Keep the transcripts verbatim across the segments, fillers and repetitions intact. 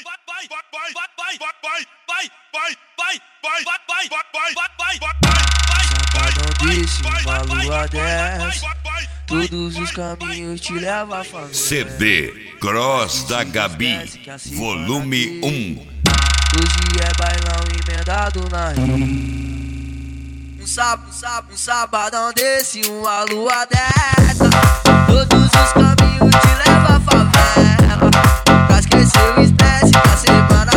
Desse uma lua dessa, todos os caminhos te levam a favela. C D Cross da Gabi, volume um. Hoje é bailão emendado na rede. Um sábado, um sábado, um sabadão desse, uma lua dessa, todos os caminhos te levam a favela. Pra esquecer o estresse que a semana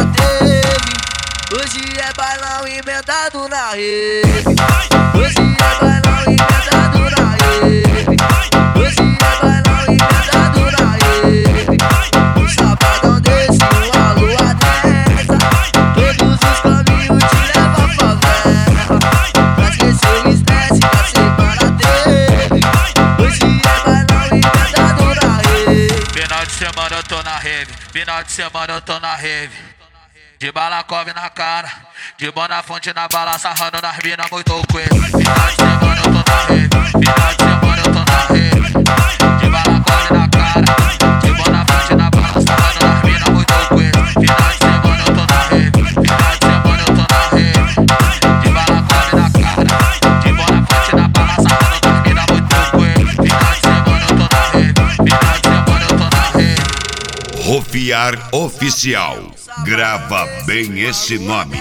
teve. Hoje é bailão emendado na rede. Hoje é bailão emendado na rede. Hoje é bailão emendado na rede. Um sabadão desse, uma lua dessa, todos os caminhos te levam a favela. Pra esquecer o estresse que a semana teve. Hoje é bailão emendado na rede. Final de semana eu tô na rave, final de semana eu tô na rave. De balacove na cara, de Bonafonte na bala, sarrando nas mina muito coelho. Final de semana eu tô na rave, final de semana eu tô na rave. De balacove na cara, de Bonafonte na bala, sarrando nas mina muito coelho. Final de semana eu tô na rave, final de semana eu tô na rave. De balacove na cara, de Bonafonte na bala, sarrando nas mina muito coelho. Final de semana eu tô na rave, final de semana eu tô na rave. Rofiar Oficial, grava bem esse nome.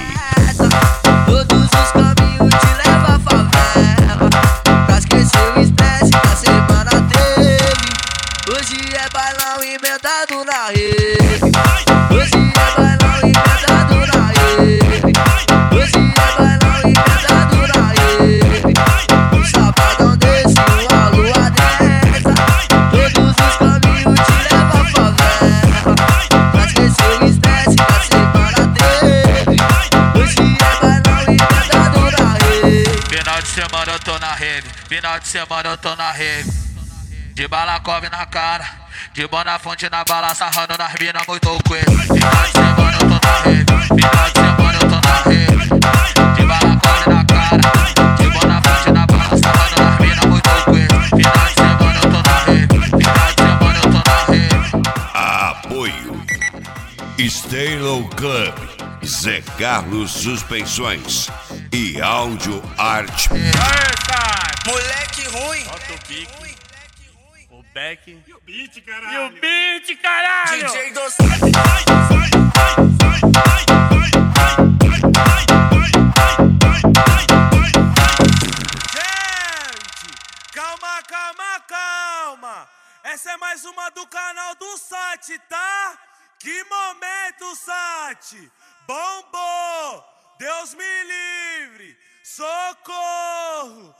Todos os caminhos te levam a favela. Pra esquecer o estresse que a semana teve. Hoje é bailão emendado na rede. Hoje é bailão emendado na rede. Hoje é bailão emendado na rede. Um sabadão desse, uma lua dessa, todos os caminhos te levam a favela. Pra esquecer o estresse que a semana teve. Hoje é bailão emendado na rede. Final de semana eu tô na rave, final de semana eu tô na rave. De balacove na cara, de Bonafonte na bala, sarrando nas mina muito coelho. Final de semana eu tô na rave, final de semana eu tô na rave. De balacove na cara, de Bonafonte na bala, sarrando nas mina muito coelho. Final de semana eu tô na rave, final de semana eu tô na rave. Apoio Stalo Club, Zé Carlos Suspensões e Áudio Arte. Moleque ruim. Bota o kick, o back E o beat, caralho. e o beat, caralho! D J dos... Gente, calma, calma, calma. Essa é mais uma do canal do Sati, tá? Que momento, Sati. Bombou. Deus me livre. Socorro.